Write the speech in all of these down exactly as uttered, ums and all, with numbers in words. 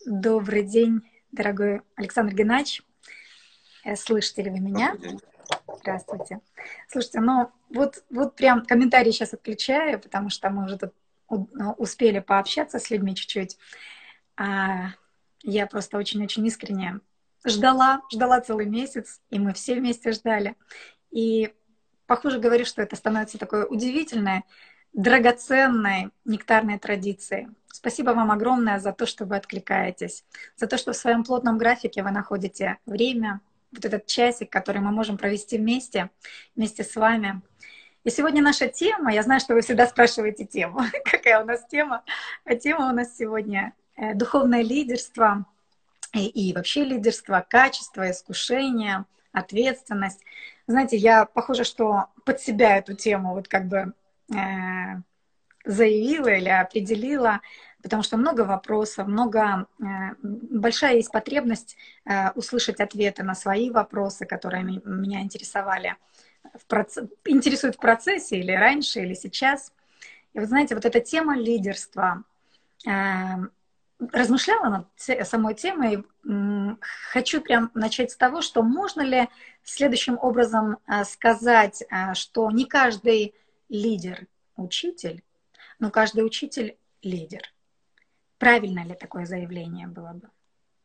Добрый день, дорогой Александр Геннадьевич. Э, Слышите ли вы меня? Добрый день. Здравствуйте. Слушайте, ну вот, вот прям комментарии сейчас отключаю, потому что мы уже тут у- ну, успели пообщаться с людьми чуть-чуть. А я просто очень-очень искренне ждала, ждала целый месяц, и мы все вместе ждали. И похоже, говорю, что это становится такой удивительной, драгоценной нектарной традицией. Спасибо вам огромное за то, что вы откликаетесь, за то, что в своем плотном графике вы находите время, вот этот часик, который мы можем провести вместе, вместе с вами. И сегодня наша тема, я знаю, что вы всегда спрашиваете тему, какая у нас тема, а тема у нас сегодня э, духовное лидерство и, и вообще лидерство, качество, искушение, ответственность. Знаете, я, похоже, что под себя эту тему вот как бы э, заявила или определила, потому что много вопросов, много, э, большая есть потребность э, услышать ответы на свои вопросы, которые ми- меня интересовали, в проц- интересуют в процессе или раньше, или сейчас. И вот знаете, вот эта тема лидерства, э, размышляла над те- самой темой. М, Хочу прям начать с того, что можно ли следующим образом э, сказать, э, что не каждый лидер учитель, но каждый учитель лидер. Правильно ли такое заявление было бы?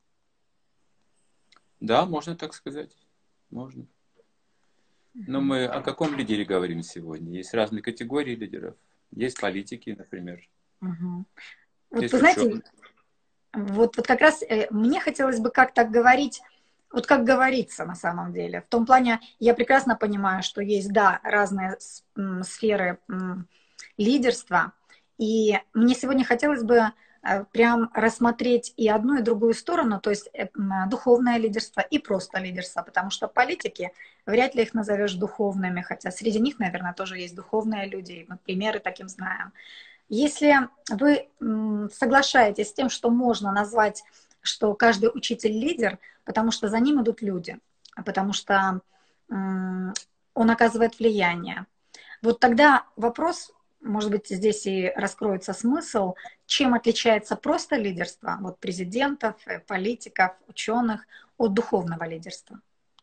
Да, можно так сказать. Можно. Но мы о каком лидере говорим сегодня? Есть разные категории лидеров. Есть политики, например. Мгм. Вот Есть вы знаете, ученые. вот, вот как раз э, мне хотелось бы как-то говорить, вот как говорится на самом деле. В том плане, я прекрасно понимаю, что есть, да, разные с- м, сферы м, лидерства. И мне сегодня хотелось бы э, прям рассмотреть и одну, и другую сторону, то есть э, м, духовное лидерство и просто лидерство, потому что политики, вряд ли их назовешь духовными, хотя среди них, наверное, тоже есть духовные люди, и мы примеры таким знаем. Если вы м, соглашаетесь с тем, что можно назвать, что каждый учитель лидер, потому что за ним идут люди, а потому что м, он оказывает влияние. Вот тогда вопрос, может быть, здесь и раскроется смысл, чем отличается просто лидерство вот президентов, э, политиков, ученых от духовного лидерства.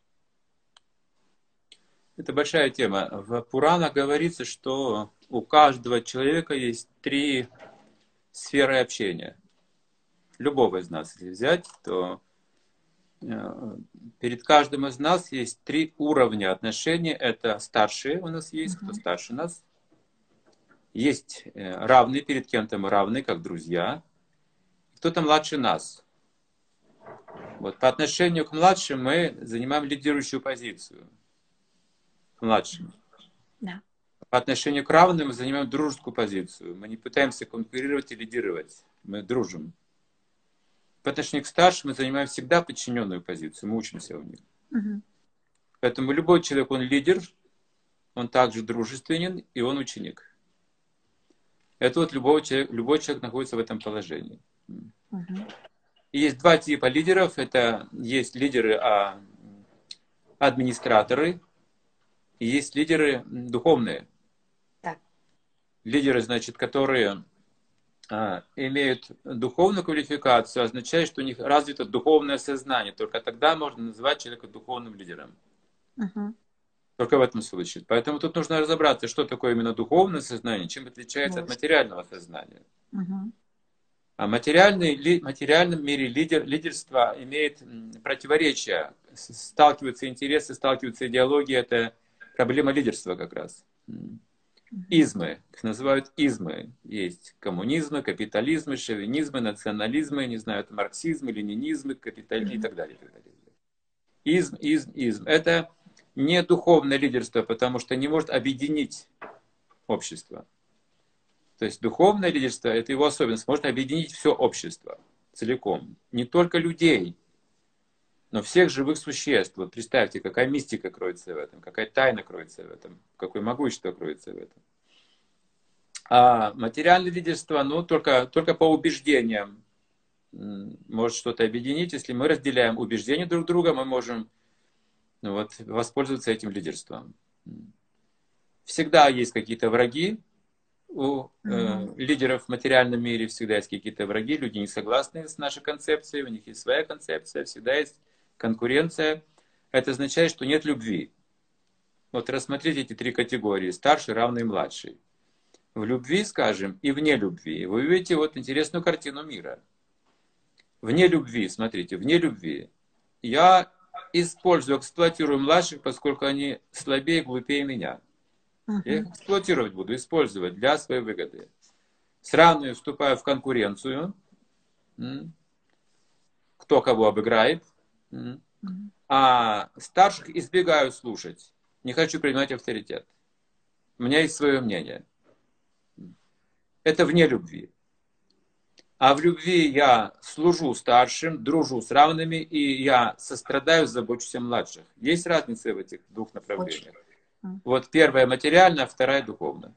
Это большая тема. В Пуранах говорится, что у каждого человека есть три сферы общения. Любого из нас, если взять, то э, перед каждым из нас есть три уровня отношений. Это старшие у нас есть, кто Мгм. старше нас. Есть э, равные, перед кем-то мы равны, как друзья. Кто-то младше нас. Вот, по отношению к младшим мы занимаем лидирующую позицию. К младшим. Да. По отношению к равным мы занимаем дружескую позицию. Мы не пытаемся конкурировать и лидировать. Мы дружим. По отношению к старшим мы занимаем всегда подчиненную позицию. Мы учимся у них. Мгм. Поэтому любой человек, он лидер, он также дружественен, и он ученик. Это вот любой человек, любой человек находится в этом положении. Мгм. И есть два типа лидеров. Это есть лидеры, а, администраторы, и есть лидеры духовные. Так. Лидеры, значит, которые а, имеют духовную квалификацию, означает, что у них развито духовное сознание. Только тогда можно называть человека духовным лидером. Мгм. Только в этом случае. Поэтому тут нужно разобраться, что такое именно духовное сознание, чем отличается от Ясно. материального сознания. Мгм. А материальный, ли- в материальном мире лидер, лидерство имеет м, противоречия. С- Сталкиваются интересы, сталкиваются идеологии. Это проблема лидерства как раз. М. Мгм. Измы. Их называют измы. Есть коммунизмы, капитализмы, шовинизмы, национализмы, не знаю, это марксизмы, ленинизмы, капиталь... и Мгм. так далее. И так далее. Изм, изм, изм. Это не духовное лидерство, потому что не может объединить общество. То есть духовное лидерство, это его особенность, может объединить все общество целиком. Не только людей, но всех живых существ. Вот представьте, какая мистика кроется в этом, какая тайна кроется в этом, какое могущество кроется в этом. А материальное лидерство, ну, только, только по убеждениям м, может что-то объединить. Если мы разделяем убеждения друг друга, мы можем ну, вот, воспользоваться этим лидерством. Всегда есть какие-то враги у э, Мгм. лидеров в материальном мире всегда есть какие-то враги, люди не согласны с нашей концепцией, у них есть своя концепция, всегда есть конкуренция. Это означает, что нет любви. Вот рассмотрите эти три категории: старший, равный, младший. В любви, скажем, и вне любви. Вы увидите вот интересную картину мира. Вне любви, смотрите, вне любви. Я использую, эксплуатирую младших, поскольку они слабее и глупее меня. Я их Мгм. эксплуатировать буду, использовать для своей выгоды. Сравниваю, вступаю в конкуренцию. Кто кого обыграет. Мгм. А старших избегаю слушать. Не хочу принимать авторитет. У меня есть свое мнение. Это вне любви. А в любви я служу старшим, дружу с равными, и я сострадаю, забочусь о младших. Есть разница в этих двух Очень. направлениях. М. Вот первая материальная, а вторая духовная.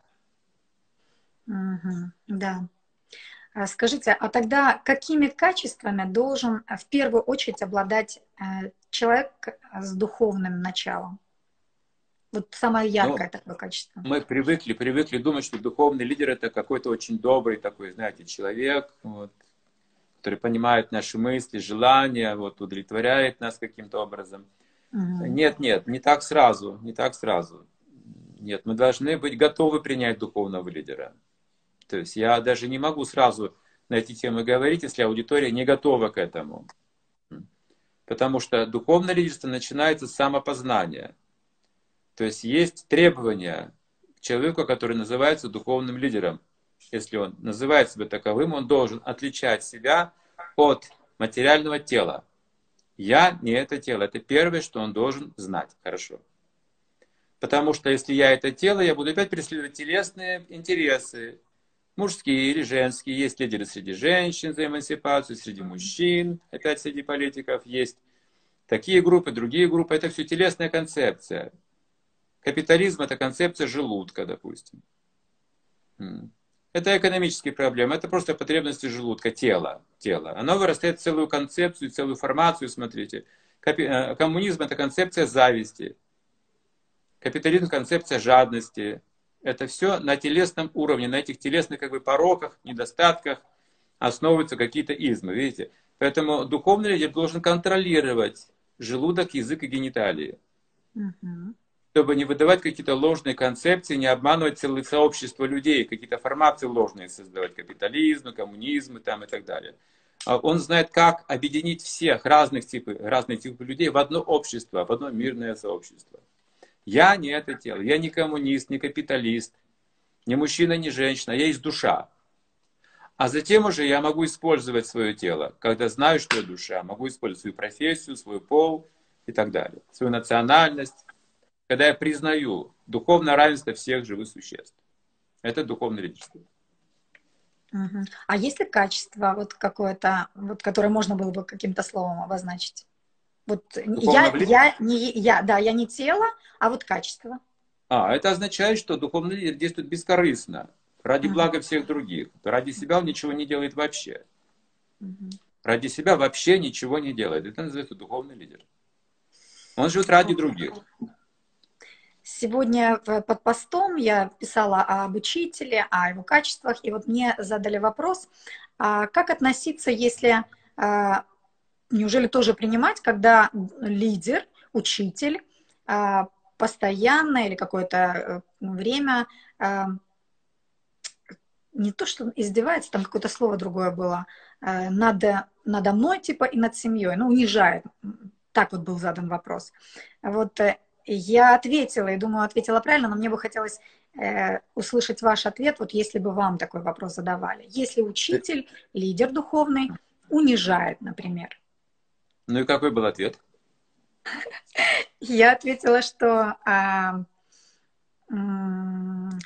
Мгм. Да. А скажите, а тогда какими качествами должен э, в первую очередь обладать э, человек э, с духовным началом? Вот самое Ну, яркое такое качество. мы привыкли, привыкли думать, что духовный лидер это какой-то очень добрый такой, знаете, человек, вот, который понимает наши мысли, желания, вот, удовлетворяет нас каким-то образом. Мгм. Нет, нет, не так сразу, не так сразу. Нет, мы должны быть готовы принять духовного лидера. То есть я даже не могу сразу на эти темы говорить, если аудитория не готова к этому. Потому что духовное лидерство начинается с самопознания. То есть есть требования к человеку, который называется духовным лидером. Если он называет себя таковым, он должен отличать себя от материального тела. Я не это тело. Это первое, что он должен знать. Хорошо. Потому что если я это тело, я буду опять преследовать телесные интересы. Мужские или женские. Есть лидеры среди женщин за эмансипацию, среди мужчин, опять среди политиков. Есть такие группы, другие группы. Это все телесная концепция. Капитализм – это концепция желудка, допустим. Это экономические проблемы, это просто потребности желудка, тела. тела. Оно вырастает в целую концепцию, целую формацию, смотрите. Коммунизм – это концепция зависти. Капитализм – концепция жадности. Это все на телесном уровне, на этих телесных как бы пороках, недостатках основываются какие-то измы, видите. Поэтому духовный лидер должен контролировать желудок, язык и гениталии, Мгм. чтобы не выдавать какие-то ложные концепции, не обманывать целое сообщество людей, какие-то формации ложные создавать, капитализм, коммунизм и, там, и так далее. Он знает, как объединить всех разных типов, разных типов людей в одно общество, в одно мирное сообщество. Я не это тело, я не коммунист, не капиталист, не мужчина, не женщина, я есть душа. А затем уже я могу использовать свое тело, когда знаю, что я душа, могу использовать свою профессию, свой пол и так далее, свою национальность, когда я признаю духовное равенство всех живых существ. Это духовное лидерство. Мгм. А есть ли качество вот какое-то, вот, которое можно было бы каким-то словом обозначить? Вот я, Духовного лидера? я не я, да, я не тело, а вот качество. А, это означает, что духовный лидер действует бескорыстно, ради Мгм. блага всех других. Ради себя он ничего не делает вообще. Мгм. Ради себя вообще ничего не делает. Это называется духовный лидер. Он живет ради других. Сегодня в- под постом я писала об учителе, о его качествах, и вот мне задали вопрос, а как относиться, если, а, неужели тоже принимать, когда лидер, учитель, а, постоянно или какое-то э, время а, не то, что издевается, там какое-то слово другое было, э, надо, надо мной, типа, и над семьей, ну, унижает. Так вот был задан вопрос. Вот э, я ответила, и думаю, ответила правильно, но мне бы хотелось э, услышать ваш ответ, вот если бы вам такой вопрос задавали. Если учитель, лидер духовный унижает, например. Ну и какой был ответ? Я ответила, что а, м,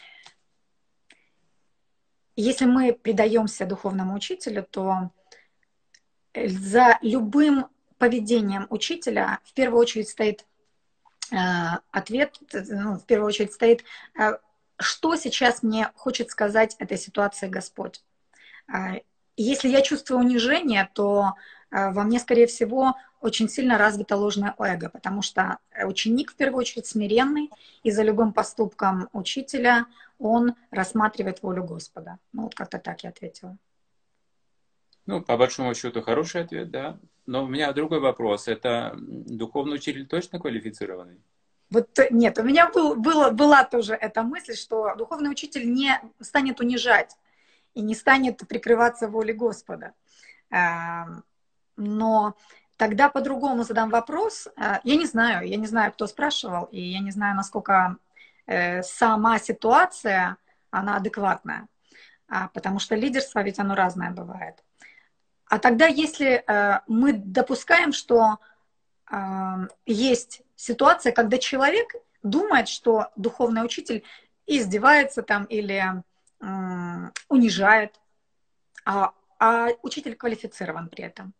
если мы предаемся духовному учителю, то за любым поведением учителя в первую очередь стоит э, ответ, ну, в первую очередь стоит, э, что сейчас мне хочет сказать этой ситуации Господь. Э, если я чувствую унижение, то э, во мне, скорее всего, очень сильно развито ложное эго, потому что ученик, в первую очередь, смиренный, и за любым поступком учителя он рассматривает волю Господа. Ну, вот как-то так я ответила. Ну, по большому счету, хороший ответ, да. Но у меня другой вопрос. Это духовный учитель точно квалифицированный? Вот нет, у меня был, было, была тоже эта мысль, что духовный учитель не станет унижать и не станет прикрываться волей Господа. Но тогда по-другому задам вопрос. Я не знаю, я не знаю, кто спрашивал, и я не знаю, насколько сама ситуация, она адекватная. Потому что лидерство ведь оно разное бывает. А тогда, если мы допускаем, что есть ситуация, когда человек думает, что духовный учитель издевается там или м, унижает, а, а учитель квалифицирован при этом.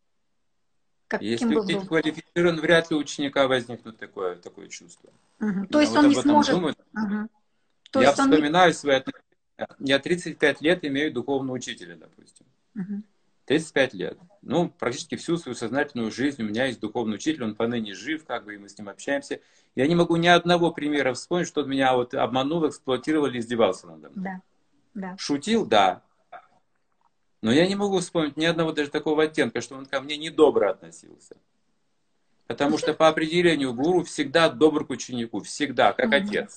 Если Каким бы учитель был? квалифицирован, вряд ли у ученика возникнут такое, такое чувство. Угу. То Я есть вот он не об этом сможет. думаю. Угу. То Я есть он не. вспоминаю свои отношения. Я тридцать пять лет имею духовного учителя, допустим. Угу. тридцать пять лет. Ну, практически всю свою сознательную жизнь у меня есть духовный учитель, он поныне жив, как бы, и мы с ним общаемся. Я не могу ни одного примера вспомнить, что он меня вот обманул, эксплуатировал или издевался надо мной. Да, да. Шутил, да. Но я не могу вспомнить ни одного даже такого оттенка, что он ко мне недобро относился. Потому что по определению гуру всегда добр к ученику, всегда, как Угу. отец.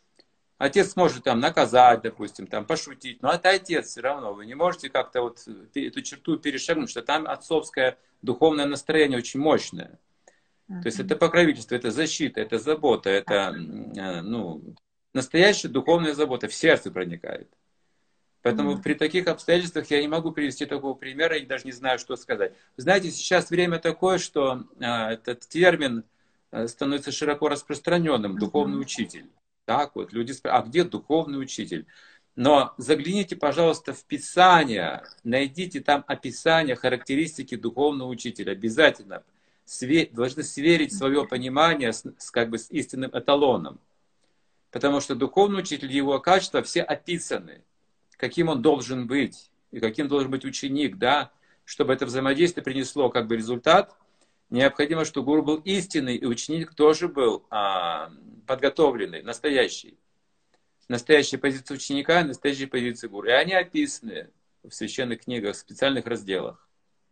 Отец может там наказать, допустим, там пошутить, но это отец все равно. Вы не можете как-то вот эту черту перешагнуть, что там отцовское духовное настроение очень мощное. Угу. То есть это покровительство, это защита, это забота, это ну, настоящая духовная забота в сердце проникает. Поэтому Угу. при таких обстоятельствах я не могу привести такого примера и даже не знаю, что сказать. Вы знаете, сейчас время такое, что а, этот термин а, становится широко распространенным, духовный Угу. учитель. Так вот, люди спрашивают, а где духовный учитель? Но загляните, пожалуйста, в Писание, найдите там описание, характеристики духовного учителя. Обязательно све- должны сверить свое понимание с, с, как бы, с истинным эталоном. Потому что духовный учитель, его качества все описаны. Каким он должен быть, и каким должен быть ученик, да, чтобы это взаимодействие принесло как бы результат, необходимо, чтобы гуру был истинный, и ученик тоже был а, подготовленный, настоящий. Настоящая позиция ученика, настоящая позиция гуру. И они описаны в священных книгах, в специальных разделах.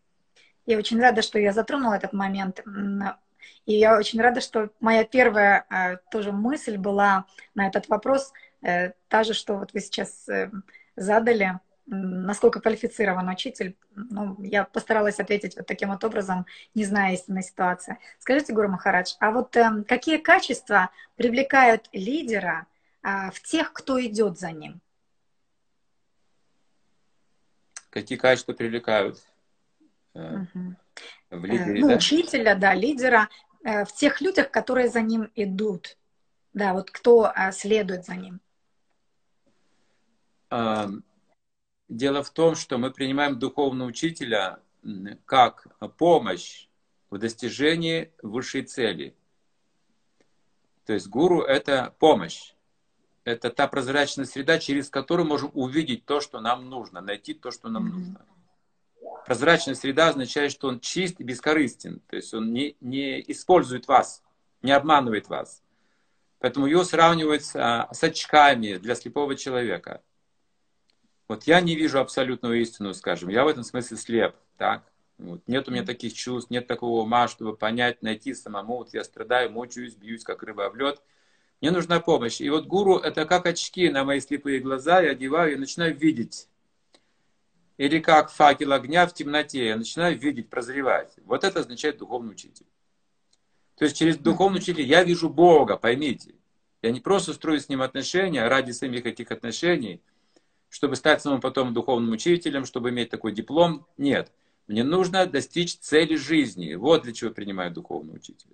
Я очень рада, что я затронула этот момент. И я очень рада, что моя первая э, тоже мысль была на этот вопрос, э, та же, что вот вы сейчас э, задали, насколько квалифицирован учитель. Ну, я постаралась ответить вот таким вот образом, не зная истинной ситуации. Скажите, Гуру Махарадж, а вот э, какие качества привлекают лидера э, в тех, кто идет за ним? Какие качества привлекают э, Угу. в Э, лидере, ну, да? учителя, да, лидера, э, в тех людях, которые за ним идут. Да, вот кто э, следует за ним. Дело в том, что мы принимаем духовного учителя как помощь в достижении высшей цели. То есть гуру – это помощь. Это та прозрачная среда, через которую можем увидеть то, что нам нужно, найти то, что нам Мгм. нужно. Прозрачная среда означает, что он чист и бескорыстен. То есть он не, не использует вас, не обманывает вас. Поэтому ее сравнивают с, с очками для слепого человека. Вот я не вижу абсолютную истину, скажем. Я в этом смысле слеп. Так? Вот. Нет у меня таких чувств, нет такого ума, чтобы понять, найти самому. Вот я страдаю, мучаюсь, бьюсь, как рыба об лед. Мне нужна помощь. И вот гуру – это как очки на мои слепые глаза. Я одеваю и начинаю видеть. Или как факел огня в темноте. Я начинаю видеть, прозревать. Вот это означает духовный учитель. То есть через духовного учителя я вижу Бога, поймите. Я не просто строю с ним отношения ради самих этих отношений, чтобы стать самым потом духовным учителем, чтобы иметь такой диплом. Нет. Мне нужно достичь цели жизни. Вот для чего принимаю духовного учителя.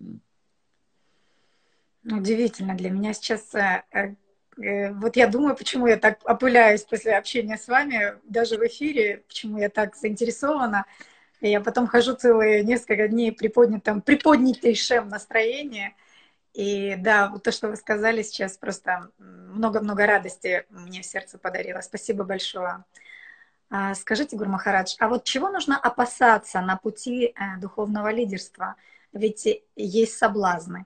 Удивительно для меня сейчас. э, э, Вот я думаю, почему я так опыляюсь после общения с вами, даже в эфире, почему я так заинтересована. И я потом хожу целые несколько дней в приподнятом, приподнятейшем настроении. И да, вот то, что вы сказали сейчас, просто много-много радости мне в сердце подарило. Спасибо большое. А скажите, Гуру Махарадж, а вот чего нужно опасаться на пути э, духовного лидерства? Ведь есть соблазны.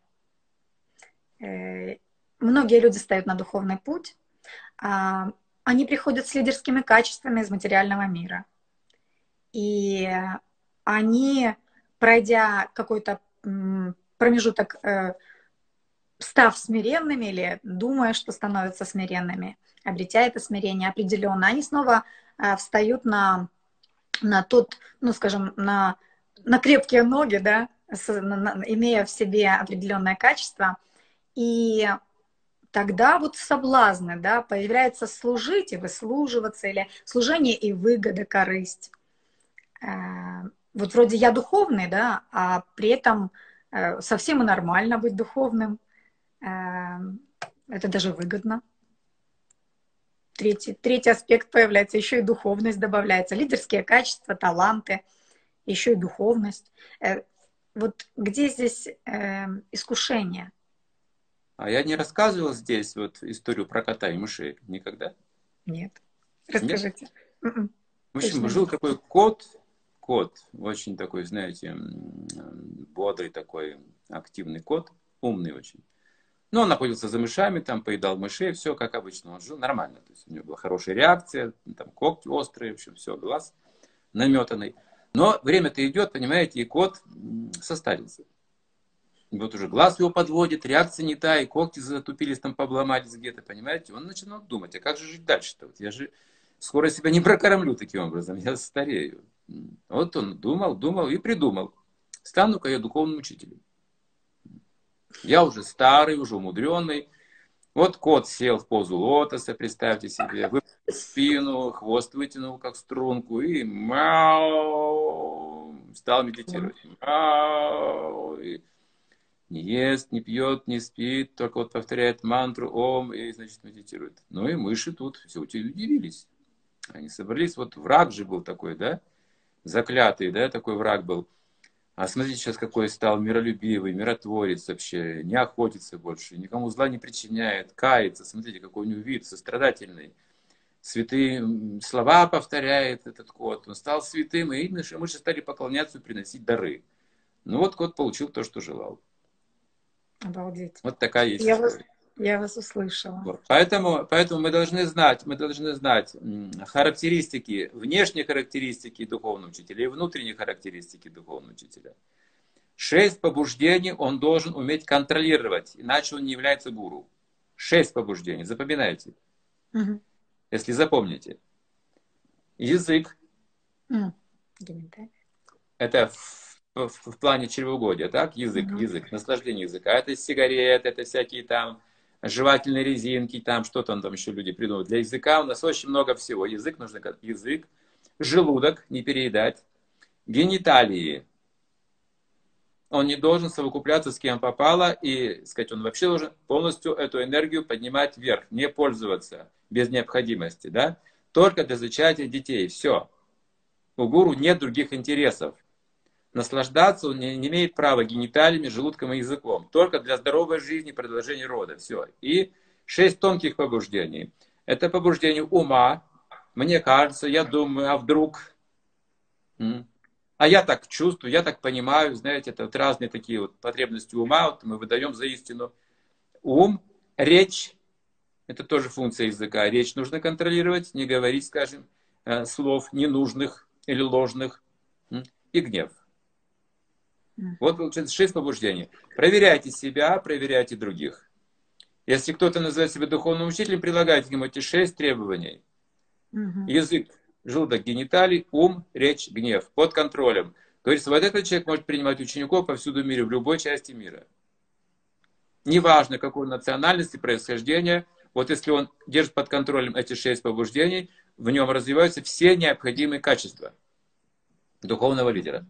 Э, Многие люди встают на духовный путь, а, они приходят с лидерскими качествами из материального мира. И они, пройдя какой-то м, промежуток, э, став смиренными или думая, что становятся смиренными, обретя это смирение определенно, они снова э, встают на, на тот, ну, скажем, на, на крепкие ноги, да, с, на, на, имея в себе определенное качество. И тогда вот соблазны, да, появляется служить и выслуживаться, или служение и выгода, корысть. Э, Вот вроде я духовный, да, а при этом э, совсем и нормально быть духовным. Э, Это даже выгодно. Третий, третий аспект появляется, еще и духовность добавляется. Лидерские качества, таланты, еще и духовность. Э, Вот где здесь э, искушение? А я не рассказывал здесь вот историю про кота и мышей никогда? Нет. Нет? Расскажите. М-м, В общем, точно жил нет. такой кот, кот, очень такой, знаете, м, бодрый такой, активный кот, умный очень. Но он находился за мышами, там поедал мышей, все как обычно, он жил нормально. То есть у него была хорошая реакция, там когти острые, в общем, все, глаз наметанный. Но время-то идет, понимаете, и кот м, состарился. И вот уже глаз его подводит, реакция не та, и когти затупились, там пообломались где-то, понимаете. Он начинал думать, а как же жить дальше-то? Вот я же скоро себя не прокормлю таким образом, я старею. Вот он думал, думал и придумал. Стану-ка я духовным учителем. Я уже старый, уже умудренный. Вот кот сел в позу лотоса, представьте себе, выпрямил спину, хвост вытянул, как струнку, и мяу, стал медитировать. Мяу, и не ест, не пьет, не спит, только вот повторяет мантру Ом и, значит, медитирует. Ну и мыши тут все удивились. Они собрались, вот враг же был такой, да, заклятый, да, такой враг был. А смотрите сейчас, какой стал миролюбивый, миротворец вообще, не охотится больше, никому зла не причиняет, кается. Смотрите, какой у него вид, сострадательный. Святые слова повторяет этот кот. Он стал святым, и мыши стали поклоняться и приносить дары. Ну вот кот получил то, что желал. Обалдеть. Вот такая есть Я вас, история. я вас услышала. Вот. Поэтому, поэтому мы должны знать, мы должны знать характеристики, внешние характеристики духовного учителя и внутренние характеристики духовного учителя. Шесть побуждений он должен уметь контролировать, иначе он не является гуру. Шесть побуждений, запоминайте, Угу. если запомните. Язык, М. это в, в, в плане чревоугодия, так? Язык, Угу. язык, наслаждение языка. Это сигареты, это всякие там жевательные резинки, там что-то там еще люди придумывают. Для языка у нас очень много всего. Язык нужно, язык, желудок, не переедать, гениталии. Он не должен совокупляться с кем попало, и, сказать, он вообще должен полностью эту энергию поднимать вверх, не пользоваться без необходимости, да? Только для зачатия детей, все. У гуру нет других интересов. Наслаждаться он не, не имеет права гениталиями, желудком и языком. Только для здоровой жизни, продолжения рода, все. И шесть тонких побуждений. Это побуждение ума. Мне кажется, я думаю, а вдруг... А я так чувствую, я так понимаю, знаете, это вот разные такие вот потребности ума, вот мы выдаем за истину. Ум, речь, это тоже функция языка. Речь нужно контролировать, не говорить, скажем, слов ненужных или ложных. И гнев. Вот получается шесть побуждений. Проверяйте себя, проверяйте других. Если кто-то называет себя духовным учителем, прилагайте ему эти шесть требований. Угу. Язык, желудок, гениталий, ум, речь, гнев. Под контролем. Говорится, вот этот человек может принимать учеников повсюду в мире, в любой части мира. Неважно, какой национальности, происхождения. Вот если он держит под контролем эти шесть побуждений, в нем развиваются все необходимые качества духовного лидера.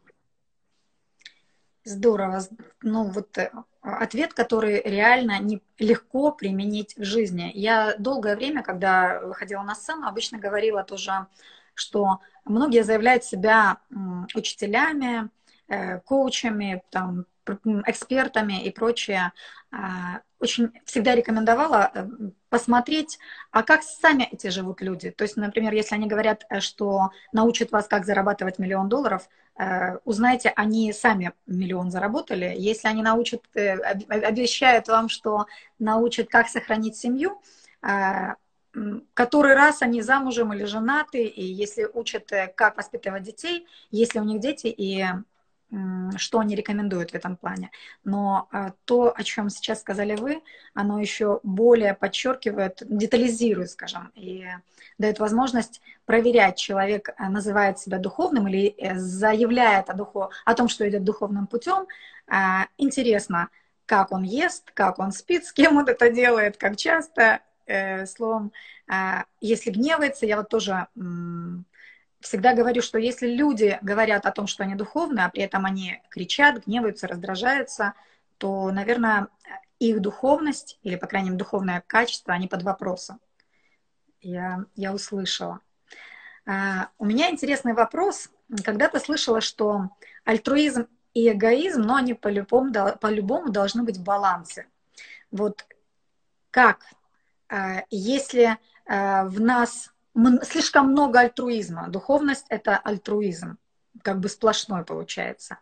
Здорово. Ну, вот ответ, который реально не, легко применить в жизни. Я долгое время, когда выходила на сцену, обычно говорила тоже, что многие заявляют себя учителями, коучами, там, экспертами и прочее. очень всегда рекомендовала э, посмотреть, а как сами эти живут люди. То есть, например, если они говорят, э, что научат вас, как зарабатывать миллион долларов, э, узнайте, они сами миллион заработали. Если они научат, э, обещают вам, что научат, как сохранить семью, э, который раз они замужем или женаты, и если учат, э, как воспитывать детей, если у них дети, и что они рекомендуют в этом плане. Но а, то, о чем сейчас сказали вы, оно еще более подчеркивает, детализирует, скажем, и дает возможность проверять, человек называет себя духовным или заявляет о, духов... о том, что идет духовным путем. А, интересно, как он ест, как он спит, с кем он это делает, как часто. Э, словом, а, если гневается, я вот тоже... всегда говорю, что если люди говорят о том, что они духовны, а при этом они кричат, гневаются, раздражаются, то, наверное, их духовность, или, по крайней мере, духовное качество, они под вопросом. Я, я услышала. А, у меня интересный вопрос. Когда-то слышала, что альтруизм и эгоизм, но они по-любому, по-любому должны быть в балансе. Вот как, если в нас слишком много альтруизма, духовность — это альтруизм, как бы сплошной получается,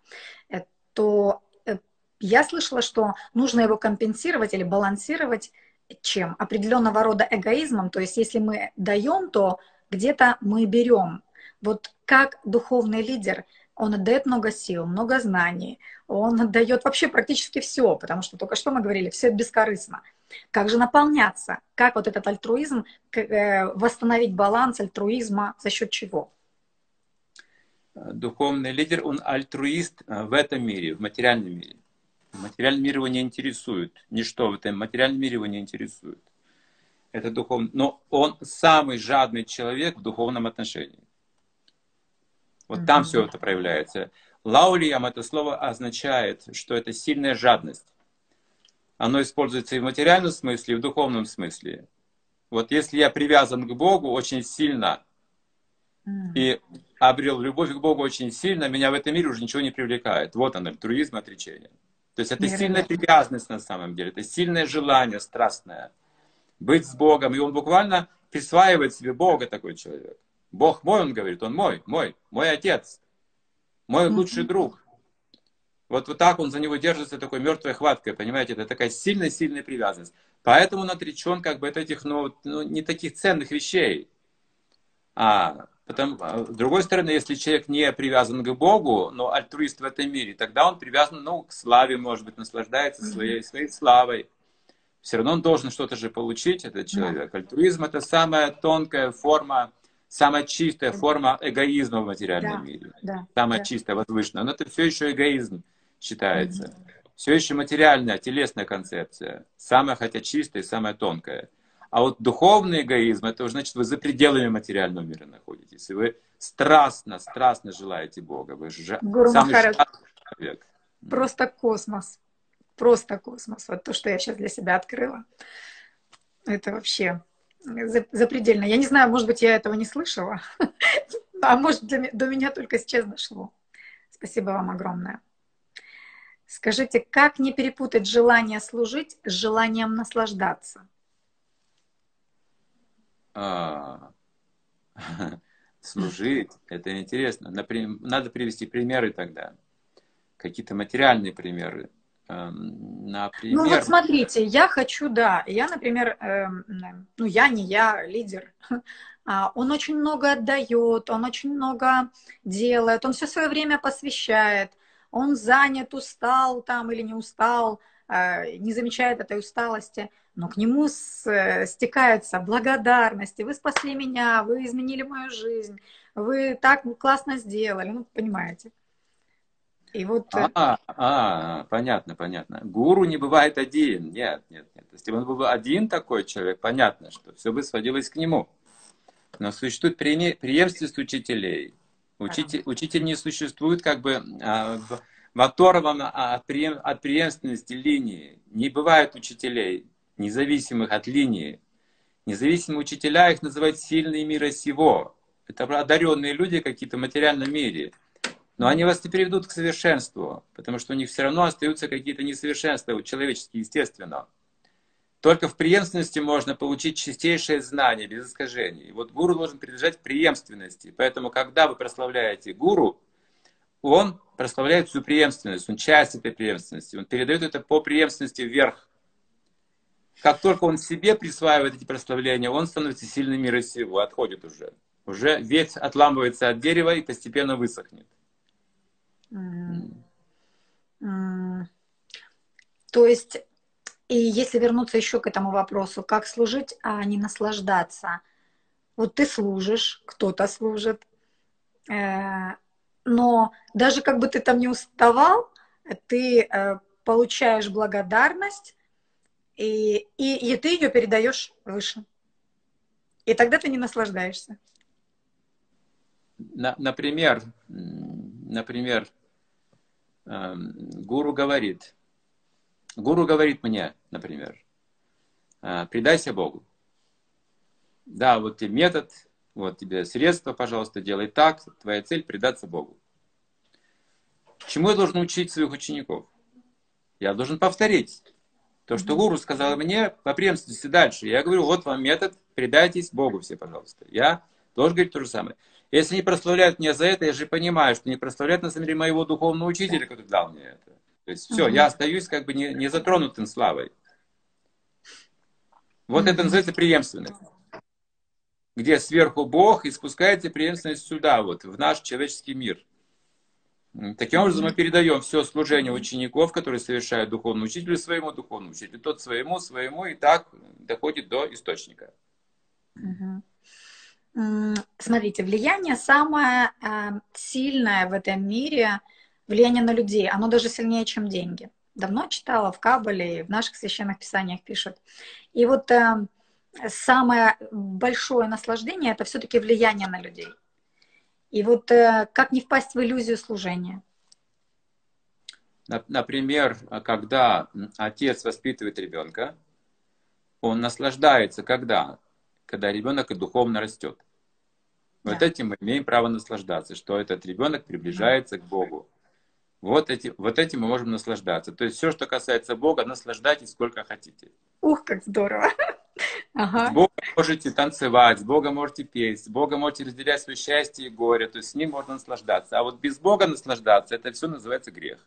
то я слышала, что нужно его компенсировать или балансировать чем? Определенного рода эгоизмом, то есть если мы даем, то где-то мы берем. Вот как духовный лидер, он отдает много сил, много знаний, он отдает вообще практически все, потому что только что мы говорили, все бескорыстно. Как же наполняться? Как вот этот альтруизм, восстановить баланс альтруизма, за счет чего? Духовный лидер, он альтруист в этом мире, в материальном мире. В материальном мире его не интересует. Ничто в этом материальном мире его не интересует. Это духовный. Но он самый жадный человек в духовном отношении. Вот mm-hmm. там все это проявляется. Лаулиям это слово означает, что это сильная жадность. Оно используется и в материальном смысле, и в духовном смысле. Вот если я привязан к Богу очень сильно, mm. и обрел любовь к Богу очень сильно, меня в этом мире уже ничего не привлекает. Вот он, альтруизм, отречение. То есть это Невероятно. Сильная привязанность на самом деле, это сильное желание, страстное, быть с Богом. И он буквально присваивает себе Бога, такой человек. Бог мой, он говорит, он мой, мой, мой отец, мой лучший mm-hmm. друг. Вот, вот так он за него держится такой мертвой хваткой, понимаете, это такая сильная-сильная привязанность. Поэтому он отречен как бы от этих, ну, ну не таких ценных вещей. А, потом, с другой стороны, если человек не привязан к Богу, но альтруист в этом мире, тогда он привязан, ну, к славе, может быть, наслаждается своей, своей славой. Все равно он должен что-то же получить, этот человек. Альтруизм — это самая тонкая форма, самая чистая форма эгоизма в материальном да, мире. Да, самая да. чистая, возвышенная. Но это все еще эгоизм считается. Mm-hmm. Все еще материальная, телесная концепция. Самая, хотя чистая, самая тонкая. А вот духовный эгоизм, это уже значит, вы за пределами материального мира находитесь. И вы страстно, страстно желаете Бога. Вы же Гуру самый Махарадж, человек. Просто космос. Просто космос. Вот то, что я сейчас для себя открыла. Это вообще запредельно. Я не знаю, может быть, я этого не слышала. А может, до меня только сейчас дошло. Спасибо вам огромное. Скажите, как не перепутать желание служить с желанием наслаждаться? А, служить, это интересно. Например, надо привести примеры тогда. Какие-то материальные примеры. Например... Ну вот смотрите, я хочу, да, я, например, э, ну я не я, лидер. Он очень много отдает, он очень много делает, он все свое время посвящает. Он занят, устал там или не устал, не замечает этой усталости, но к нему стекается благодарность. Вы спасли меня, вы изменили мою жизнь, вы так классно сделали, ну, понимаете. И вот... А, а, понятно, понятно. Гуру не бывает один. Нет, нет, нет. Если бы он был один такой человек, понятно, что все бы сводилось к нему. Но существует преемственность учителей. Учитель, учитель не существует как бы а, в, в оторванном от, преем, от преемственности линии. Не бывает учителей, независимых от линии. Независимые учителя, их называют сильные мира сего. Это одаренные люди какие-то в материальном мире. Но они вас не приведут к совершенству, потому что у них все равно остаются какие-то несовершенства, человеческие, естественно. Только в преемственности можно получить чистейшее знание без искажений. И вот гуру должен принадлежать преемственности. Поэтому, когда вы прославляете гуру, он прославляет всю преемственность, он часть этой преемственности, он передает это по преемственности вверх. Как только он себе присваивает эти прославления, он становится сильным мира сего, отходит уже. Уже ветвь отламывается от дерева и постепенно высохнет. Mm. Mm. То есть, и если вернуться еще к этому вопросу, как служить, а не наслаждаться? Вот ты служишь, кто-то служит, э, но даже как бы ты там не уставал, ты э, получаешь благодарность, и, и, и ты ее передаешь выше. И тогда ты не наслаждаешься. Например, например, гуру говорит, гуру говорит мне, например, предайся Богу. Да, вот тебе метод, вот тебе средства, пожалуйста, делай так, твоя цель предаться Богу. Чему я должен учить своих учеников? Я должен повторить то, что гуру сказал мне по преемственности дальше. Я говорю, вот вам метод, предайтесь Богу все, пожалуйста. Я должен говорить то же самое. Если не прославляют меня за это, я же понимаю, что не прославляют на самом деле моего духовного учителя, который дал мне это. То есть все, uh-huh. я остаюсь как бы не, не затронутым славой. Вот uh-huh. это называется преемственность. Где сверху Бог и спускается преемственность сюда, вот, в наш человеческий мир. Таким образом мы передаем все служение учеников, которые совершают духовному учителю, своему духовному учителю, тот своему, своему, и так доходит до источника. Uh-huh. Смотрите, влияние самое э, сильное в этом мире, влияние на людей, оно даже сильнее, чем деньги. Давно читала в Каббале, в наших священных писаниях пишут. И вот э, самое большое наслаждение – это все-таки влияние на людей. И вот э, как не впасть в иллюзию служения? Например, когда отец воспитывает ребенка, он наслаждается, когда? Когда ребенок и духовно растет. Да. Вот этим мы имеем право наслаждаться, что этот ребенок приближается да. к Богу. Вот, эти, вот этим мы можем наслаждаться. То есть все, что касается Бога, наслаждайтесь сколько хотите. Ух, как здорово! Ага. С Богом можете танцевать, с Богом можете петь, с Богом можете разделять свое счастье и горе, то есть с Ним можно наслаждаться. А вот без Бога наслаждаться, это все называется грех.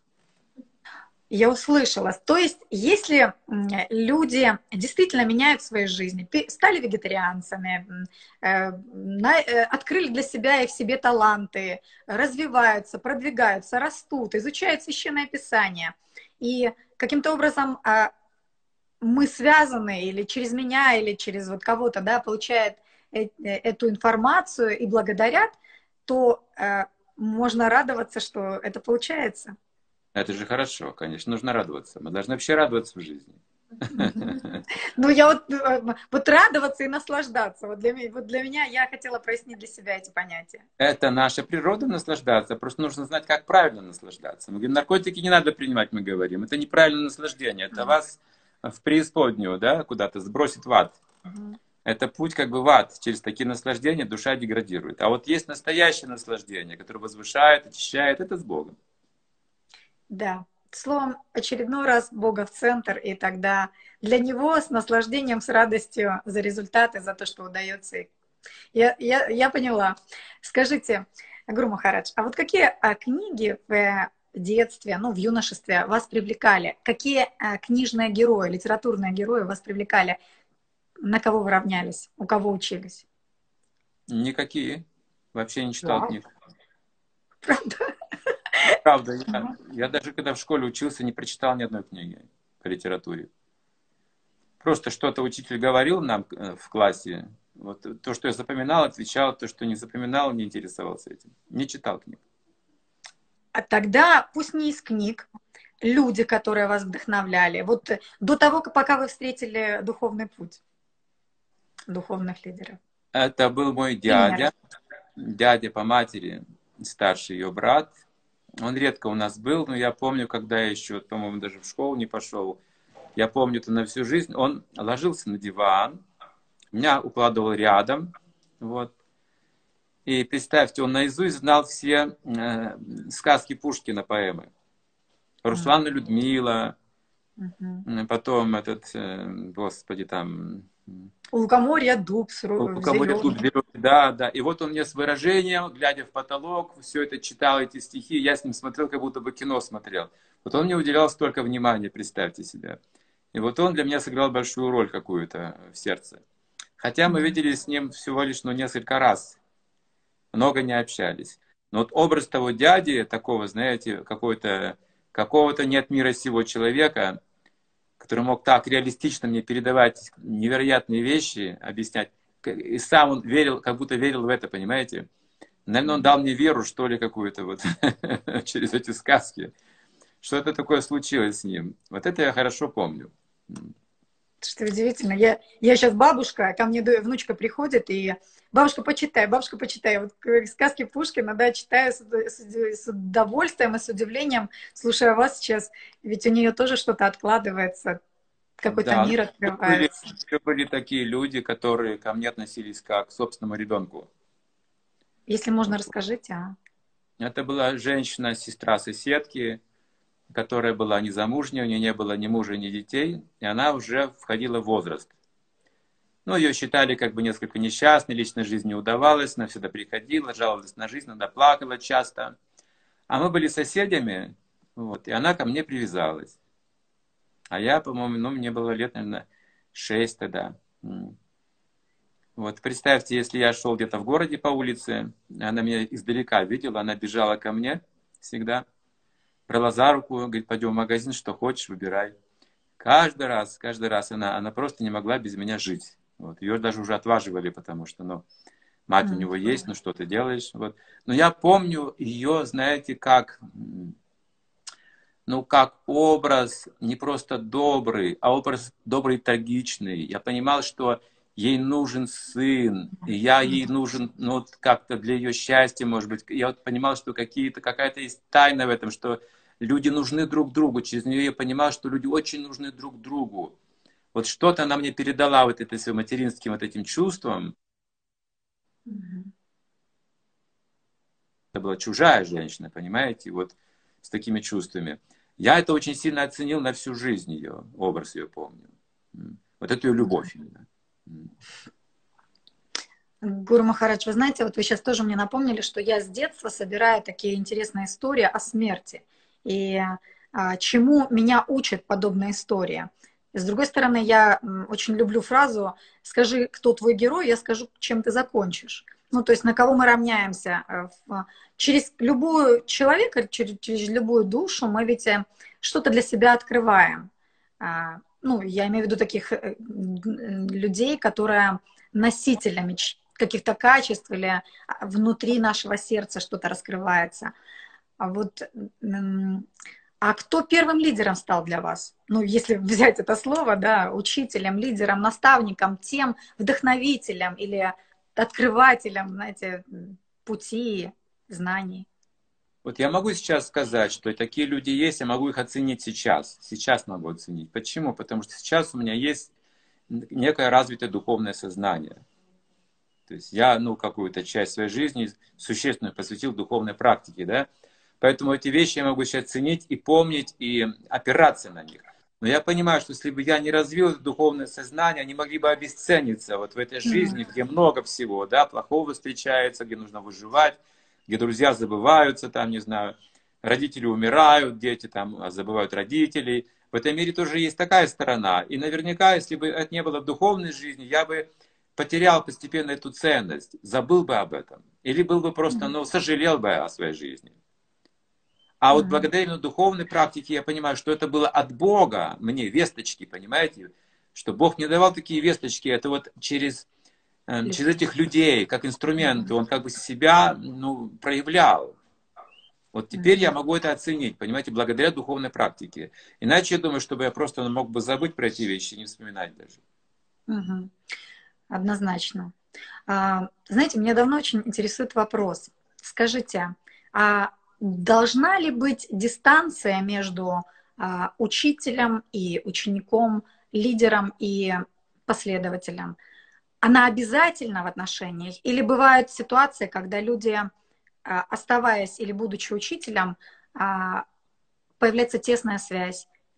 Я услышала. То есть, если люди действительно меняют свои жизни, стали вегетарианцами, открыли для себя и в себе таланты, развиваются, продвигаются, растут, изучают Священное Писание, и каким-то образом мы связаны или через меня, или через вот кого-то, да, получают эту информацию и благодарят, то можно радоваться, что это получается. Это же хорошо, конечно, нужно радоваться. Мы должны вообще радоваться в жизни. Ну, я вот, вот радоваться и наслаждаться. Вот для, вот для меня, я хотела прояснить для себя эти понятия. Это наша природа наслаждаться, просто нужно знать, как правильно наслаждаться. Мы говорим, наркотики не надо принимать, мы говорим. Это неправильное наслаждение, это вас в преисподнюю, да, куда-то сбросит в ад. Это путь как бы в ад. Через такие наслаждения душа деградирует. А вот есть настоящее наслаждение, которое возвышает, очищает, это с Богом. Да, словом, очередной раз Бога в центр, и тогда для Него с наслаждением, с радостью за результаты, за то, что удается. Я, я, я поняла. Скажите, Гуру Махарадж, а вот какие а, книги в детстве, ну, в юношестве вас привлекали? Какие а, книжные герои, литературные герои вас привлекали? На кого вы равнялись? У кого учились? Никакие. Вообще не читал Вау. книг. Правда? Правда, я, я даже когда в школе учился, не прочитал ни одной книги по литературе. Просто что-то учитель говорил нам в классе. Вот то, что я запоминал, отвечал. То, что не запоминал, не интересовался этим. Не читал книг. А тогда, пусть не из книг, люди, которые вас вдохновляли, вот до того, пока вы встретили духовный путь духовных лидеров. Это был мой дядя, Пример. дядя по матери, старший ее брат. Он редко у нас был, но я помню, когда я еще, по-моему, даже в школу не пошел, я помню это на всю жизнь, он ложился на диван, меня укладывал рядом, вот. И представьте, он наизусть знал все э, сказки Пушкина, поэмы. Руслан и Людмила, Угу. Потом этот, э, господи, там... У лукоморья дуб зеленый. Да, да. И вот он мне с выражением, глядя в потолок, все это читал, эти стихи, я с ним смотрел, как будто бы кино смотрел. Вот он мне уделял столько внимания, представьте себе. И вот он для меня сыграл большую роль какую-то в сердце. Хотя мы виделись с ним всего лишь, ну, несколько раз. Много не общались. Но вот образ того дяди, такого, знаете, какой-то, какого-то не от мира сего человека, который мог так реалистично мне передавать невероятные вещи, объяснять. И сам он верил, как будто верил в это, понимаете? Наверное, он дал мне веру, что ли, какую-то вот через эти сказки. Что-то такое случилось с ним. Вот это я хорошо помню. Что удивительно. Я, я сейчас бабушка, ко мне внучка приходит, и бабушка, почитай, бабушка, почитай. Вот сказки Пушкина, да, читаю с, с, с удовольствием и с удивлением, слушая вас сейчас. Ведь у нее тоже что-то откладывается, какой-то да, мир открывается. Были, еще были такие люди, которые ко мне относились как к собственному ребенку. Если можно, расскажите. А? Это была женщина, сестра соседки, которая была незамужняя, у нее не было ни мужа, ни детей, и она уже входила в возраст. Ну, ее считали как бы несколько несчастной, личная жизнь не удавалась, она всегда приходила, жаловалась на жизнь, она плакала часто. А мы были соседями, вот, и она ко мне привязалась. А я, по-моему, ну, мне было лет, наверное, шесть тогда. Вот, представьте, если я шел где-то в городе по улице, она меня издалека видела, она бежала ко мне всегда, брала за руку, говорит, пойдем в магазин, что хочешь, выбирай. Каждый раз, каждый раз она, она просто не могла без меня жить. Вот. Ее даже уже отваживали, потому что, ну, мать у него есть, ну, что ты делаешь. Вот. Но я помню ее, знаете, как, ну, как образ не просто добрый, а образ добрый, трагичный. Я понимал, что ей нужен сын, и я ей нужен, ну, вот как-то для ее счастья, может быть. Я вот понимал, что какие-то, какая-то есть тайна в этом, что люди нужны друг другу. Через нее я понимал, что люди очень нужны друг другу. Вот что-то она мне передала вот это своим материнским вот этим чувством. Это была чужая женщина, понимаете, вот с такими чувствами. Я это очень сильно оценил на всю жизнь ее, образ ее помню. Вот эту ее любовь именно. Гуру Махарадж, вы знаете, вот вы сейчас тоже мне напомнили, что я с детства собираю такие интересные истории о смерти. И а, чему меня учит подобная история. С другой стороны, я очень люблю фразу «скажи, кто твой герой, я скажу, чем ты закончишь». Ну, то есть на кого мы равняемся. Через любую человека, через, через любую душу мы ведь что-то для себя открываем. Ну, я имею в виду таких людей, которые носителями каких-то качеств или внутри нашего сердца что-то раскрывается. А вот, а кто первым лидером стал для вас? Ну, если взять это слово, да, учителем, лидером, наставником, тем вдохновителем или открывателем, знаете, пути, знаний. Вот я могу сейчас сказать, что такие люди есть, я могу их оценить сейчас. Сейчас могу оценить. Почему? Потому что сейчас у меня есть некое развитое духовное сознание. То есть я, ну, какую-то часть своей жизни существенно посвятил духовной практике, да. Поэтому эти вещи я могу сейчас ценить и помнить, и опираться на них. Но я понимаю, что если бы я не развил это духовное сознание, они могли бы обесцениться вот в этой жизни, где много всего, да, плохого встречается, где нужно выживать, где друзья забываются, там, не знаю, родители умирают, дети там забывают родителей. В этом мире тоже есть такая сторона. И наверняка, если бы это не было в духовной жизни, я бы потерял постепенно эту ценность, забыл бы об этом. Или был бы просто, ну, сожалел бы о своей жизни. А вот благодаря именно духовной практике я понимаю, что это было от Бога, мне весточки, понимаете? Что Бог мне давал такие весточки, это вот через, э, через этих людей, как инструменты, Он как бы себя, ну, проявлял. Вот теперь я могу это оценить, понимаете, благодаря духовной практике. Иначе я думаю, чтобы я просто мог бы забыть про эти вещи, не вспоминать даже. Угу. Однозначно. А, знаете, меня давно очень интересует вопрос. Скажите, а должна ли быть дистанция между а, учителем и учеником, лидером и последователем? Она обязательна в отношениях? Или бывают ситуации, когда люди, а, оставаясь или будучи учителем, а, появляется тесная связь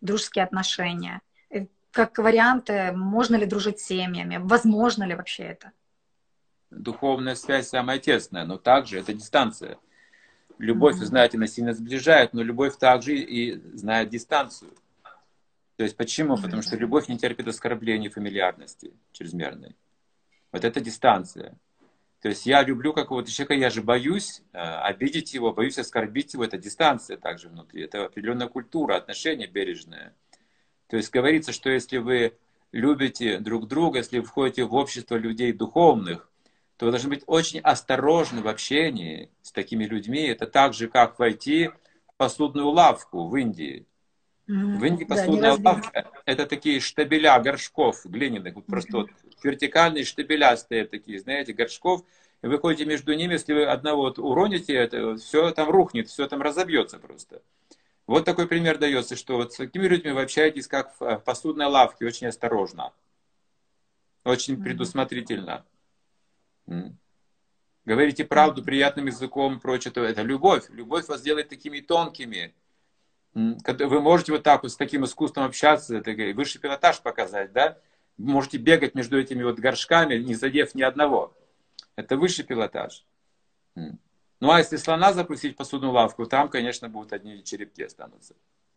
дружеские отношения? Э, Как варианты, можно ли дружить с семьями? Возможно ли вообще это? Духовная связь самая тесная, но также это дистанция. Любовь, вы Мгм. знаете, нас сильно сближает, но любовь также и знает дистанцию. То есть почему? Потому что любовь не терпит оскорблений, фамильярности чрезмерной. Вот это дистанция. То есть я люблю какого-то человека, я же боюсь э, обидеть его, боюсь оскорбить его. Это дистанция также внутри. Это определенная культура, отношения бережное. То есть говорится, что если вы любите друг друга, если вы входите в общество людей духовных, то вы должны быть очень осторожны в общении с такими людьми. Это так же, как войти в посудную лавку в Индии. В Мгм. Индии Да, не посудная разбить. лавка — это такие штабеля горшков глиняных, вот просто Мгм. вот вертикальные штабеля стоят такие, знаете, горшков, и вы ходите между ними, если вы одного вот уроните, это все там рухнет, все там разобьется просто. Вот такой пример дается, что вот с такими людьми вы общаетесь как в посудной лавке, очень осторожно, очень Мгм. предусмотрительно. М. Говорите правду приятным языком и прочее, то это любовь. Любовь вас делает такими тонкими. М, когда Вы можете вот так вот с таким искусством общаться, это говорит, высший пилотаж показать, да? Вы можете бегать между этими вот горшками, не задев ни одного. Это высший пилотаж. М. Ну а если слона запустить в посудную лавку, там, конечно, будут одни черепки останутся.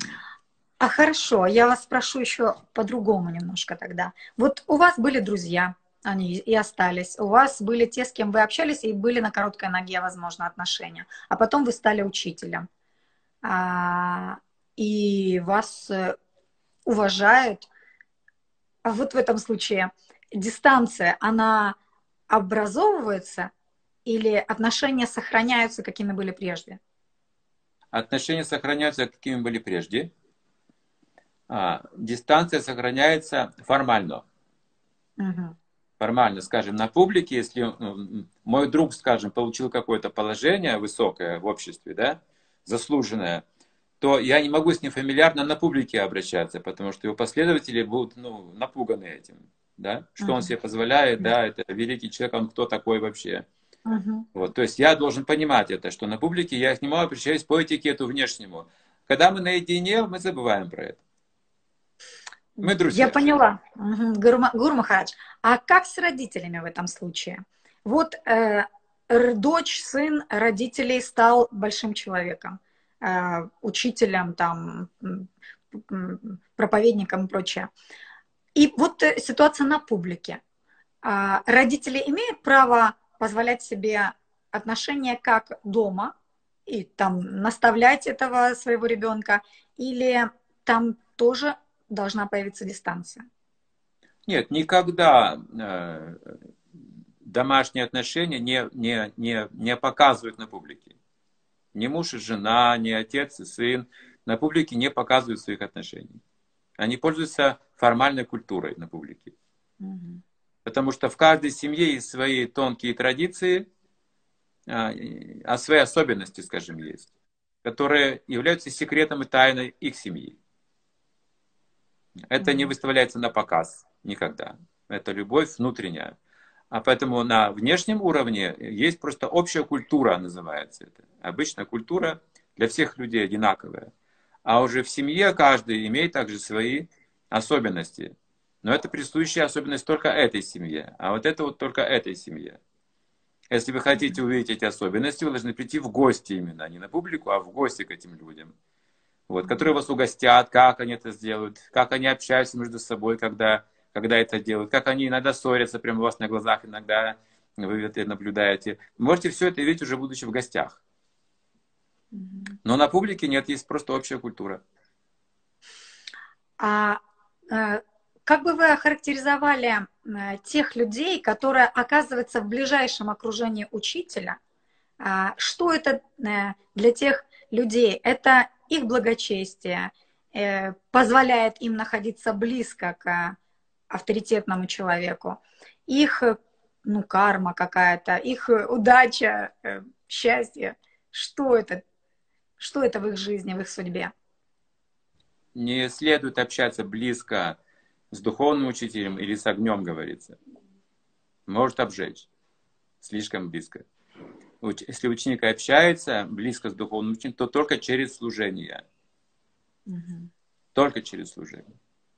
А хорошо, я вас спрошу еще по-другому немножко тогда. Вот у вас были друзья, они и остались. У вас были те, с кем вы общались, и были на короткой ноге, возможно, отношения. А потом вы стали учителем. А, и вас э, уважают. А вот в этом случае дистанция, она образовывается или отношения сохраняются, какими были прежде? Отношения сохраняются, какими были прежде. А, дистанция сохраняется формально. Мгм. Формально, скажем, на публике, если ну, мой друг, скажем, получил какое-то положение высокое в обществе, да, заслуженное, то я не могу с ним фамильярно на публике обращаться, потому что его последователи будут ну, напуганы этим. Да? Что он Мгм. себе позволяет, да, это великий человек, он кто такой вообще. Мгм. Вот, то есть я должен понимать это, что на публике я к нему обращаюсь по этикету внешнему. Когда мы наедине, мы забываем про это. Мы Я друзья. поняла. Мгм. Гуру, Гуру Махарадж. А как с родителями в этом случае? Вот э, р- дочь, сын родителей стал большим человеком, э, учителем, там, м, м, проповедником и прочее. И вот э, ситуация на публике. А, родители имеют право позволять себе отношения как дома и там наставлять этого своего ребенка, или там тоже должна появиться дистанция? Нет, никогда э, домашние отношения не, не, не, не показывают на публике. Ни муж и жена, ни отец и сын на публике не показывают своих отношений. Они пользуются формальной культурой на публике. Мгм. Потому что в каждой семье есть свои тонкие традиции, а и- а свои особенности, скажем, есть, которые являются секретом и тайной их семьи. Это не Мгм. выставляется на показ никогда. Это любовь внутренняя. А поэтому на внешнем уровне есть просто общая культура, называется это. Обычно культура для всех людей одинаковая. А уже в семье каждый имеет также свои особенности. Но это присущая особенность только этой семье. А вот это вот только этой семье. Если вы хотите увидеть эти особенности, вы должны прийти в гости именно, не на публику, а в гости к этим людям. Вот, которые вас угостят, как они это сделают, как они общаются между собой, когда, когда это делают, как они иногда ссорятся прямо у вас на глазах, иногда вы это наблюдаете. Вы можете все это видеть уже будучи в гостях. Мгм. Но на публике нет, есть просто общая культура. А э, как бы вы охарактеризовали э, тех людей, которые оказываются в ближайшем окружении учителя? А, Что это э, для тех людей? Это их благочестие э, позволяет им находиться близко к э, авторитетному человеку. Их, э, ну, карма какая-то, их э, удача, э, счастье. Что это? Что это в их жизни, в их судьбе? Не следует общаться близко с духовным учителем или с огнем, говорится. Может обжечь слишком близко. Уч- Если ученик общается близко с духовным учителем, то только через служение. Мгм. Только через служение.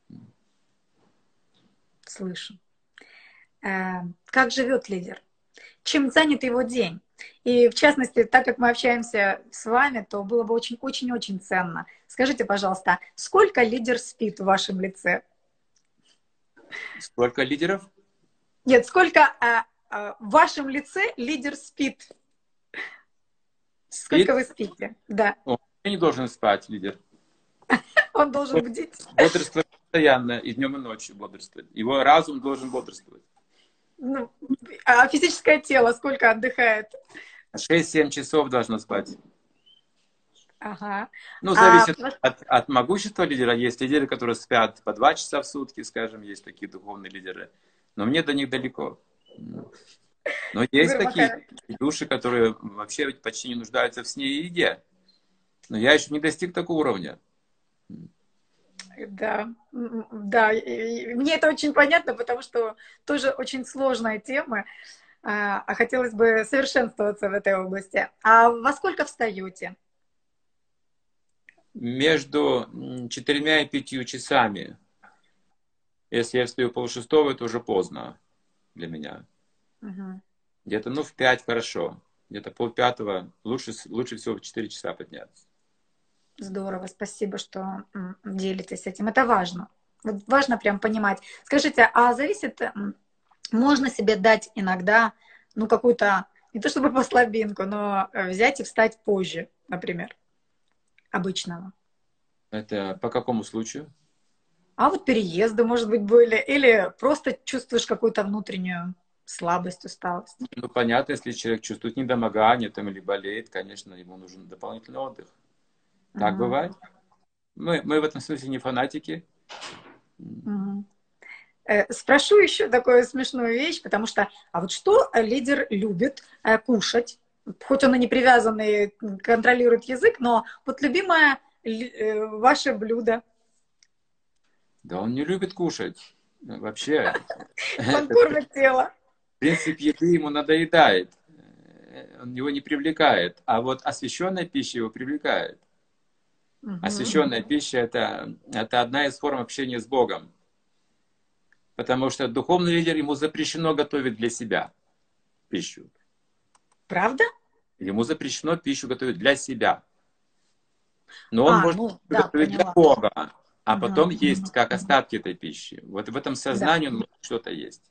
Слышу. Э, Как живет лидер? Чем занят его день? И в частности, так как мы общаемся с вами, то было бы очень-очень-очень ценно. Скажите, пожалуйста, сколько лидер спит в вашем лице? Сколько лидеров? Нет, сколько а, а, в вашем лице лидер спит? Спит? Сколько вы спите? Да. Он не должен спать, лидер. Он должен бдить. Бодрствовать постоянно, и днем, и ночью бодрствовать. Его разум должен бодрствовать. Ну, а физическое тело сколько отдыхает? шесть-семь часов должно спать. Ага. Ну, А, зависит от, от могущества лидера. Есть лидеры, которые спят по два часа в сутки, скажем, есть такие духовные лидеры. Но мне до них далеко. Но есть такие души, которые вообще вообще не нуждаются в сне и еде. Но я еще не достиг такого уровня. Да, да, и мне это очень понятно, потому что тоже очень сложная тема, а хотелось бы совершенствоваться в этой области. А во сколько встаете? Между четырьмя и пятью часами. Если я встаю полшестого, это уже поздно для меня. Угу. Где-то, ну, в пять хорошо. Где-то полпятого лучше, лучше всего в четыре часа подняться. Здорово, спасибо, что делитесь этим. Это важно. Вот важно прям понимать. Скажите, а зависит, можно себе дать иногда, ну, какую-то, не то чтобы послабинку, но взять и встать позже, например, обычного? Это по какому случаю? А вот переезды, может быть, были, или просто чувствуешь какую-то внутреннюю слабость, усталость? Ну, понятно, если человек чувствует недомогание там, или болеет, конечно, ему нужен дополнительный отдых. Так Угу. бывает. Мы, мы в этом смысле не фанатики. Угу. Спрошу еще такую смешную вещь, потому что, а вот что лидер любит кушать? Хоть он и не привязанный, контролирует язык, но вот любимое ваше блюдо? Да он не любит кушать. Вообще. Он кормит тело. Принцип еды ему надоедает. Он его не привлекает. А вот освященная пища его привлекает. Угу. Освященная пища это, это одна из форм общения с Богом. Потому что духовный лидер, ему запрещено готовить для себя пищу. Правда? Ему запрещено пищу готовить для себя. Но он а, может ну, готовить да, для Бога, а угу, потом угу. есть как остатки этой пищи. Вот в этом сознании да. он может что-то есть.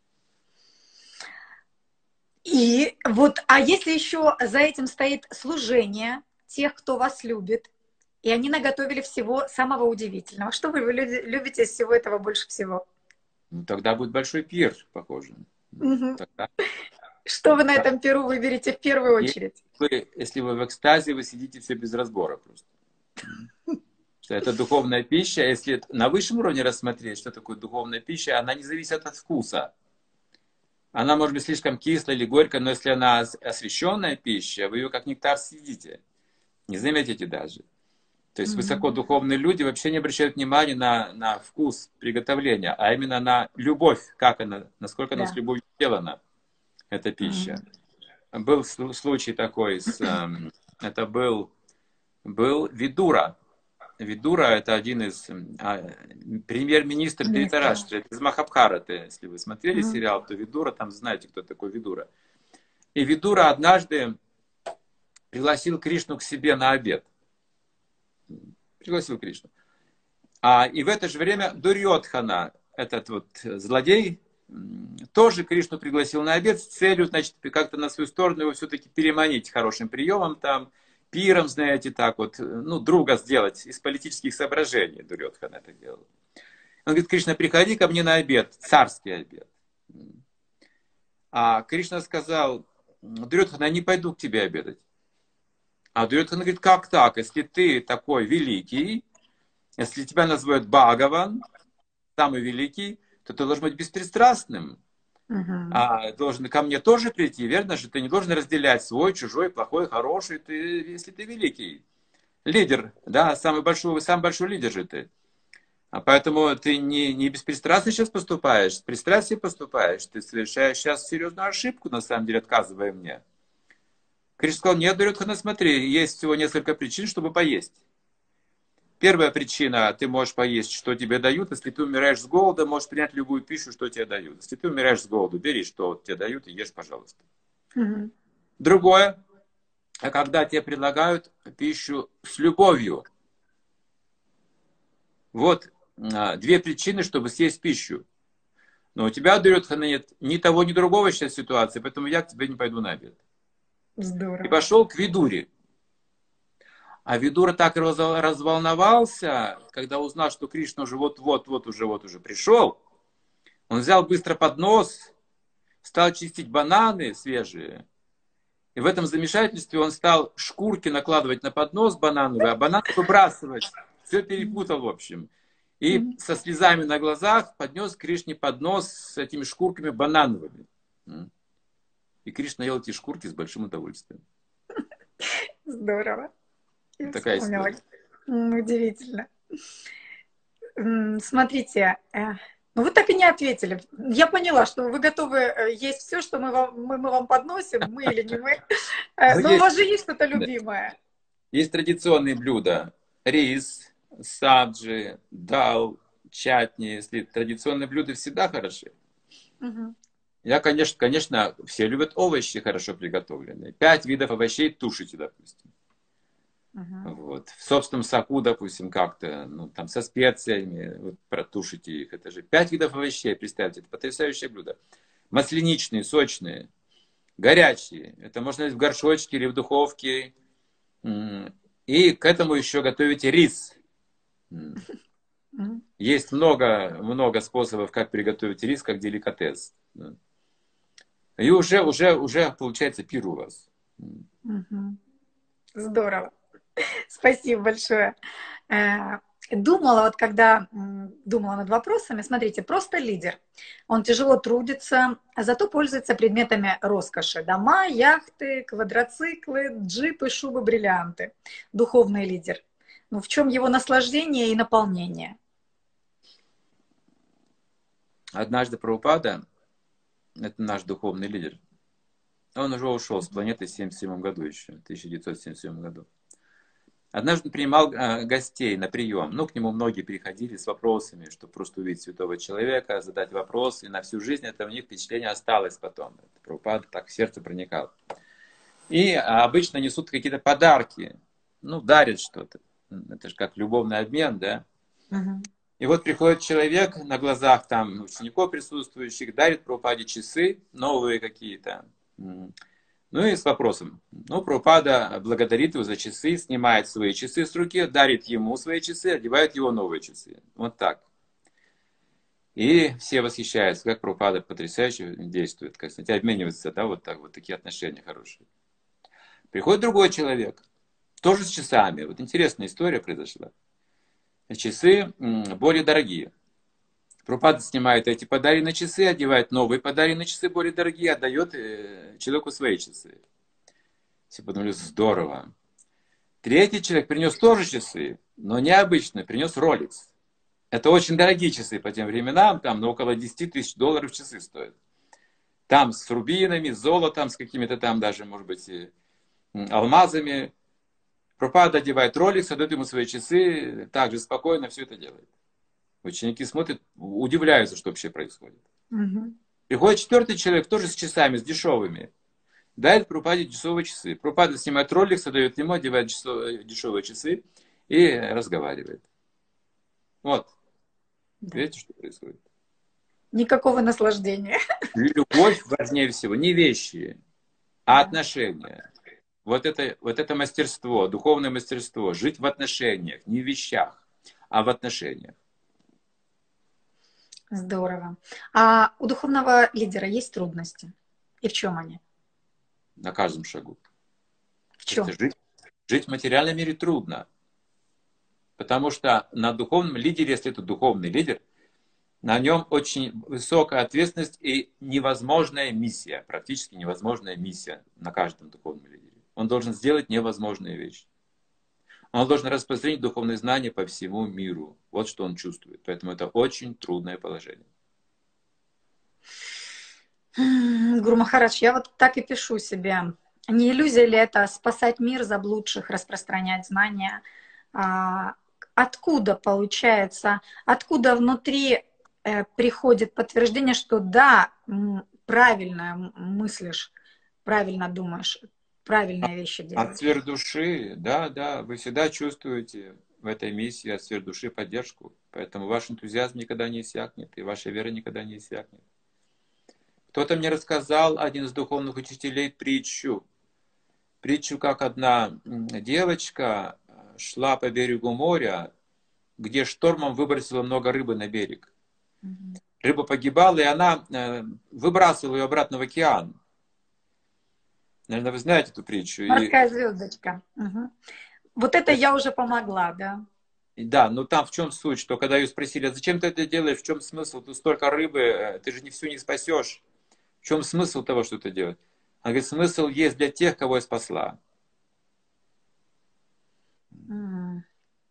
И вот, а если еще за этим стоит служение тех, кто вас любит, и они наготовили всего самого удивительного, что вы любите из всего этого больше всего? Ну, тогда будет большой пир, похоже. Угу. Тогда... Что вы на этом пиру выберете в первую очередь? Если вы, если вы в экстазе, вы сидите все без разбора просто. Что это духовная пища. Если на высшем уровне рассмотреть, что такое духовная пища, она не зависит от вкуса. Она может быть слишком кислая или горькая, но если она освященная пища, вы ее как нектар съедите. Не заметите даже. То есть mm-hmm. высокодуховные люди вообще не обращают внимания на, на вкус приготовления, а именно на любовь, как она, насколько она yeah. с любовью сделана, эта пища. Mm-hmm. Был случай такой, с, э, это был, был Видура. Видура это один из э, премьер-министр Дритараштра, из Махабхараты. Если вы смотрели mm-hmm. сериал, то Видура, там знаете, кто такой Видура. И Видура однажды пригласил Кришну к себе на обед. Пригласил Кришну. А, и в это же время Дурьодхана, этот вот злодей, тоже Кришну пригласил на обед с целью, значит, как-то на свою сторону его все-таки переманить хорошим приемом, там, пиром, знаете, так вот, ну, друга сделать из политических соображений. Дурьодхана это делал. Он говорит: Кришна, приходи ко мне на обед, царский обед. А Кришна сказал: Дурьодхана, я не пойду к тебе обедать. А Дурьодхана говорит: как так, если ты такой великий, если тебя называют Бхагаван, самый великий, то ты должен быть беспристрастным. Uh-huh. А должен ко мне тоже прийти, верно же? Ты не должен разделять свой, чужой, плохой, хороший, ты, если ты великий. Лидер, да, самый большой, самый большой лидер же ты. А поэтому ты не, не беспристрастно сейчас поступаешь, с пристрастием поступаешь. Ты совершаешь сейчас серьезную ошибку, на самом деле, отказывая мне. Кришна сказал: нет, Дурьодхана, смотри, есть всего несколько причин, чтобы поесть. Первая причина, ты можешь поесть, что тебе дают. Если ты умираешь с голода, можешь принять любую пищу, что тебе дают. Если ты умираешь с голоду, бери, что тебе дают, и ешь, пожалуйста. Мгм. Другое, а когда тебе предлагают пищу с любовью. Вот а, две причины, чтобы съесть пищу. Но у тебя, Дурьодхана, нет ни того, ни другого сейчас ситуации, поэтому я к тебе не пойду на обед. И Здорово. пошел к Видуре. А Видура так разволновался, когда узнал, что Кришна уже вот-вот-вот уже вот уже пришел. Он взял быстро поднос, стал чистить бананы свежие. И в этом замешательстве он стал шкурки накладывать на поднос банановый, а бананы выбрасывать. Все перепутал, в общем. И Мгм. со слезами на глазах поднес Кришне поднос с этими шкурками банановыми. И Кришна ел эти шкурки с большим удовольствием. Здорово. Вот Я такая вспомнила. история. М, Удивительно. М, Смотрите, э, ну вы так и не ответили. Я поняла, что вы готовы э, есть все, что мы вам, мы, мы вам подносим, мы или не мы. Э, Ну, Но у есть, вас же есть что-то да. любимое. Есть традиционные блюда. Рис, саджи, дал, чатни. Если традиционные блюда всегда хороши. Мгм. Я, конечно, конечно, все любят овощи хорошо приготовленные. Пять видов овощей тушите, допустим. Мгм. Вот. В собственном соку, допустим, как-то, ну, там, со специями, вот, протушите их. Это же пять видов овощей, представьте, это потрясающее блюдо. Масляничные, сочные, горячие. Это можно есть в горшочке или в духовке. М. И к этому еще готовите рис. М. Мгм. Есть много, много способов, как приготовить рис, как деликатес. И уже, уже, уже получается пир у вас. Мгм. Здорово. Спасибо большое. Э, Думала, вот когда м, думала над вопросами, смотрите, просто лидер. Он тяжело трудится, а зато пользуется предметами роскоши. Дома, яхты, квадроциклы, джипы, шубы, бриллианты. Духовный лидер. Ну, в чем его наслаждение и наполнение? Однажды Прабхупада, это наш духовный лидер, он уже ушел с планеты в семьдесят седьмом году еще, в тысяча девятьсот семьдесят седьмом году. Однажды он принимал э, гостей на прием. Ну, к нему многие приходили с вопросами, чтобы просто увидеть святого человека, задать вопрос, и на всю жизнь это у них впечатление осталось потом. Прабхупада так в сердце проникал. И а, обычно несут какие-то подарки, ну, дарят что-то. Это же как любовный обмен, да? Мгм. И вот приходит человек на глазах там учеников присутствующих, дарит Прабхупаде часы, новые какие-то. Ну и с вопросом. Ну, Прабхупада благодарит его за часы, снимает свои часы с руки, дарит ему свои часы, одевает его новые часы. Вот так. И все восхищаются, как Прабхупада потрясающе действует, как, кстати, обмениваются, да, вот так, вот такие отношения хорошие. Приходит другой человек, тоже с часами. Вот интересная история произошла. Часы более дорогие. Прабхупада снимает эти подаренные часы, одевает новые подаренные часы, более дорогие, отдает человеку свои часы. Все подумали, здорово. Третий человек принес тоже часы, но необычно, принес Rolex. Это очень дорогие часы по тем временам, там ну, около десять тысяч долларов часы стоят. Там с рубинами, с золотом, с какими-то там даже, может быть, алмазами. Прабхупада одевает Rolex, отдает ему свои часы, также спокойно все это делает. Ученики смотрят, удивляются, что вообще происходит. Мгм. Приходит четвертый человек, тоже с часами, с дешевыми. Дает Прабхупаде дешевые часы. Прабхупада снимает Rolex, дает ему, одевает дешевые часы и разговаривает. Вот. Да. Видите, что происходит? Никакого наслаждения. Любовь важнее всего. Не вещи, а Да. отношения. Вот это, вот это мастерство, духовное мастерство. Жить в отношениях, не в вещах, а в отношениях. Здорово. А у духовного лидера есть трудности? И в чем они? На каждом шагу. В Просто чем? жить, жить в материальном мире трудно. Потому что на духовном лидере, если это духовный лидер, на нем очень высокая ответственность и невозможная миссия, практически невозможная миссия на каждом духовном лидере. Он должен сделать невозможные вещи. Он должен распространить духовные знания по всему миру. Вот что он чувствует. Поэтому это очень трудное положение. Гуру Махарадж, я вот так и пишу себе. Не иллюзия ли это спасать мир заблудших, распространять знания? А, откуда получается, откуда внутри э, приходит подтверждение, что да, правильно мыслишь, правильно думаешь, правильные вещи От делаешь. сверхдуши, да, да, вы всегда чувствуете в этой миссии от сверхдуши поддержку. Поэтому ваш энтузиазм никогда не иссякнет, и ваша вера никогда не иссякнет. Кто-то мне рассказал, один из духовных учителей, притчу. Притчу, как одна девочка шла по берегу моря, где штормом выбросила много рыбы на берег. Рыба погибала, и она выбрасывала ее обратно в океан. Наверное, вы знаете эту притчу. Морская И... звездочка. Угу. Вот это я уже помогла, да. Да, но там в чем суть, что когда ее спросили, а зачем ты это делаешь, в чем смысл, тут столько рыбы, ты же не всю не спасешь. В чем смысл того, что ты делаешь? Она говорит, смысл есть для тех, кого я спасла. Mm.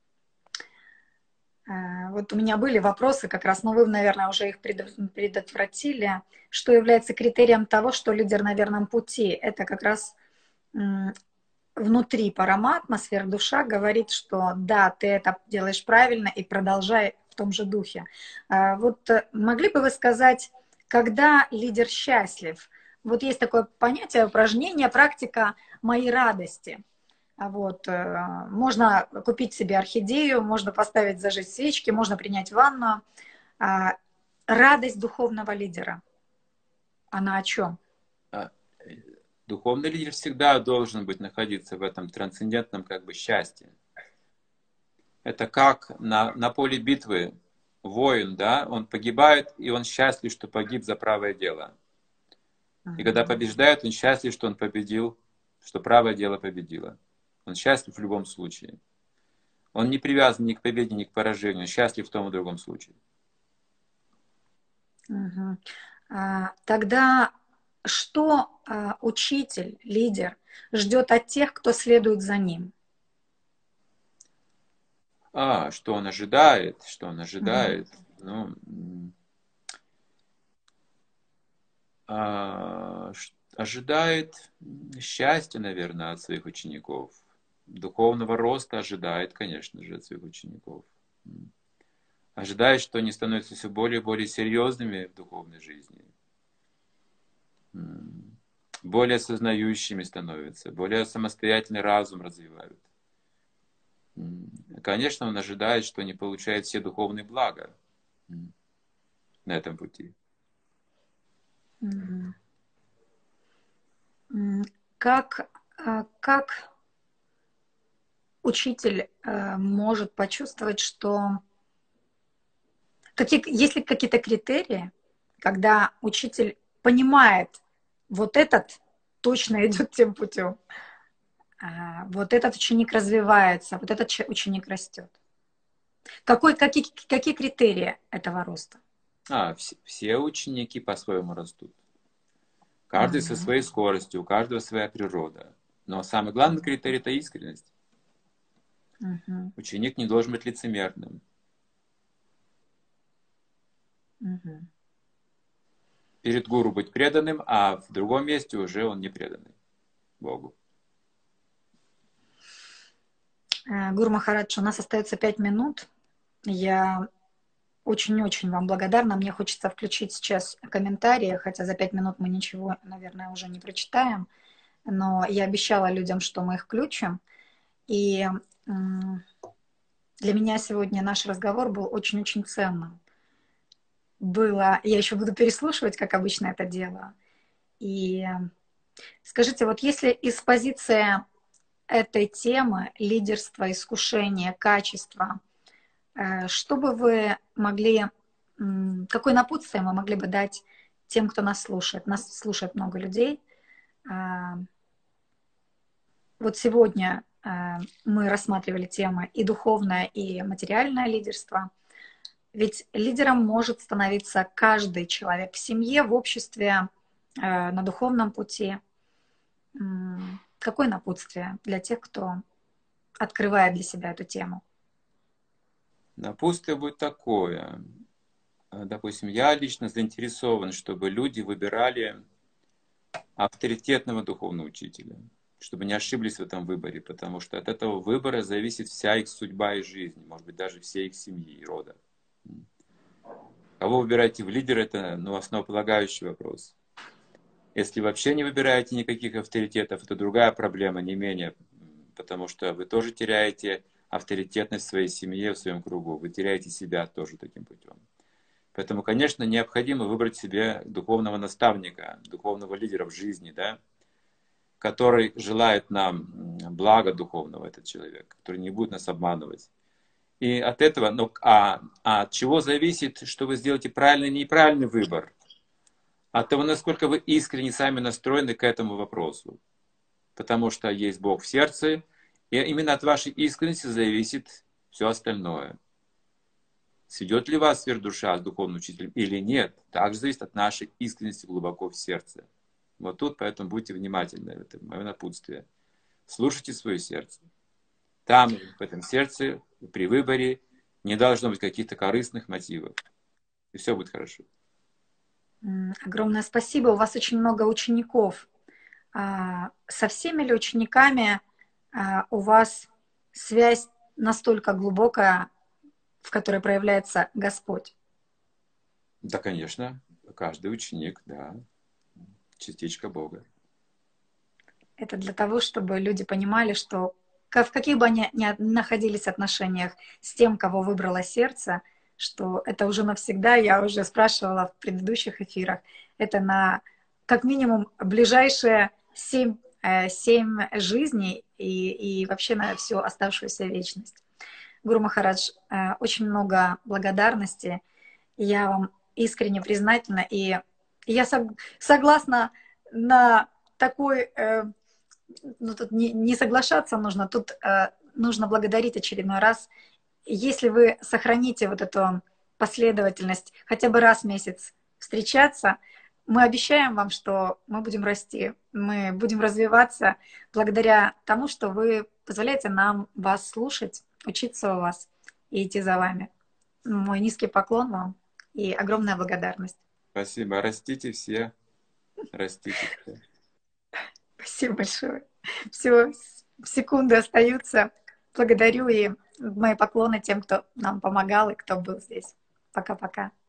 Вот у меня были вопросы, как раз, но вы, наверное, уже их предотвратили. Что является критерием того, что лидер на верном пути? Это как раз внутри Параматма, сверхдуша говорит, что да, ты это делаешь правильно и продолжай в том же духе. Вот могли бы вы сказать, когда лидер счастлив? Вот есть такое понятие, упражнение, практика «моей радости». Вот. Можно купить себе орхидею, можно поставить, зажечь свечки, можно принять ванну. Радость духовного лидера. Она о чем? Духовный лидер всегда должен быть находиться в этом трансцендентном как бы счастье. Это как на, на поле битвы воин, да, он погибает, и он счастлив, что погиб за правое дело. И когда побеждает, он счастлив, что он победил, что правое дело победило. Он счастлив в любом случае. Он не привязан ни к победе, ни к поражению. Он счастлив в том и другом случае. Угу. А, тогда что а, учитель, лидер ждет от тех, кто следует за ним? А, что он ожидает, что он ожидает. Угу. Ну, а, ожидает счастья, наверное, от своих учеников. Духовного роста ожидает, конечно же, от своих учеников. Ожидает, что они становятся все более и более серьезными в духовной жизни. Более осознающими становятся, более самостоятельный разум развивают. Конечно, он ожидает, что они получают все духовные блага на этом пути. Как, как учитель может почувствовать, что... Какие, есть ли какие-то критерии, когда учитель понимает, вот этот точно идет тем путем, вот этот ученик развивается, вот этот ученик растет? Какой, какие, какие критерии этого роста? А, все, все ученики по-своему растут. Каждый uh-huh. со своей скоростью, у каждого своя природа. Но самый главный критерий – это искренность. Uh-huh. Ученик не должен быть лицемерным. Uh-huh. Перед гуру быть преданным, а в другом месте уже он не преданный Богу. Гуру Махарадж, у нас остается пять минут. Я очень-очень вам благодарна. Мне хочется включить сейчас комментарии, хотя за пять минут мы ничего, наверное, уже не прочитаем. Но я обещала людям, что мы их включим. И для меня сегодня наш разговор был очень-очень ценным. Было, я еще буду переслушивать, как обычно это делаю. И скажите, вот если из позиции этой темы лидерство, искушение, качество, что бы вы могли, какое напутствие мы могли бы дать тем, кто нас слушает? Нас слушает много людей. Вот сегодня мы рассматривали темы и духовное, и материальное лидерство. Ведь лидером может становиться каждый человек в семье, в обществе, на духовном пути. Какое напутствие для тех, кто открывает для себя эту тему? Напутствие будет такое. Допустим, я лично заинтересован, чтобы люди выбирали авторитетного духовного учителя. чтобы не ошиблись в этом выборе, потому что от этого выбора зависит вся их судьба и жизнь, может быть, даже всей их семьи и рода. Кого выбираете в лидер, это ну, основополагающий вопрос. Если вообще не выбираете никаких авторитетов, это другая проблема, не менее, потому что вы тоже теряете авторитетность в своей семье, в своем кругу, вы теряете себя тоже таким путем. Поэтому, конечно, необходимо выбрать себе духовного наставника, духовного лидера в жизни, да, который желает нам блага духовного, этот человек, который не будет нас обманывать. И от этого, ну, а, а от чего зависит, что вы сделаете правильный или неправильный выбор? От того, насколько вы искренне сами настроены к этому вопросу. Потому что есть Бог в сердце, и именно от вашей искренности зависит все остальное. Сведет ли вас сверхдуша с духовным учителем или нет, также зависит от нашей искренности глубоко в сердце. Вот тут, поэтому будьте внимательны, это мое напутствие. Слушайте свое сердце. Там, в этом сердце, при выборе, не должно быть каких-то корыстных мотивов. И все будет хорошо. Огромное спасибо. У вас очень много учеников. Со всеми ли учениками у вас связь настолько глубокая, в которой проявляется Господь? Да, конечно. Каждый ученик, да. Частичка Бога. Это для того, чтобы люди понимали, что в каких бы они ни находились отношениях с тем, кого выбрало сердце, что это уже навсегда, я уже спрашивала в предыдущих эфирах, это на как минимум ближайшие семь, семь жизней и, и вообще на всю оставшуюся вечность. Гуру Махарадж, очень много благодарности, я вам искренне признательна, и я согласна на такой, ну тут не, не соглашаться нужно, тут нужно благодарить очередной раз. Если вы сохраните вот эту последовательность, хотя бы раз в месяц встречаться, мы обещаем вам, что мы будем расти, мы будем развиваться благодаря тому, что вы позволяете нам вас слушать, учиться у вас и идти за вами. Мой низкий поклон вам и огромная благодарность. Спасибо. Растите все. Растите все. Спасибо большое. Все, секунды остаются. Благодарю и мои поклоны тем, кто нам помогал и кто был здесь. Пока-пока.